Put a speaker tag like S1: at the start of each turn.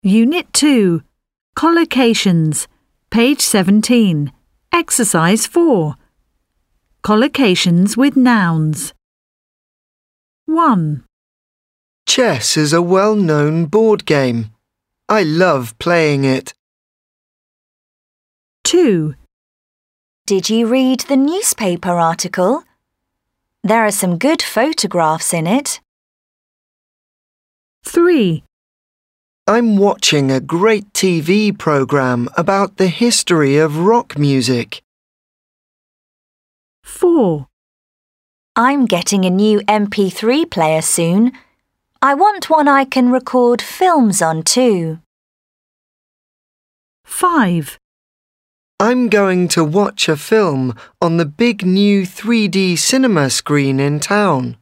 S1: Unit 2, Collocations, page 17, Exercise 4. Collocations with nouns. 1.
S2: Chess is a well-known board game. I love playing it.
S1: 2.
S3: Did you read the newspaper article? There are some good photographs in it.
S1: 3.
S2: I'm watching a great TV program about the history of rock music.
S1: 4.
S3: I'm getting a new MP3 player soon. I want one I can record films on too.
S1: 5.
S2: I'm going to watch a film on the big new 3D cinema screen in town.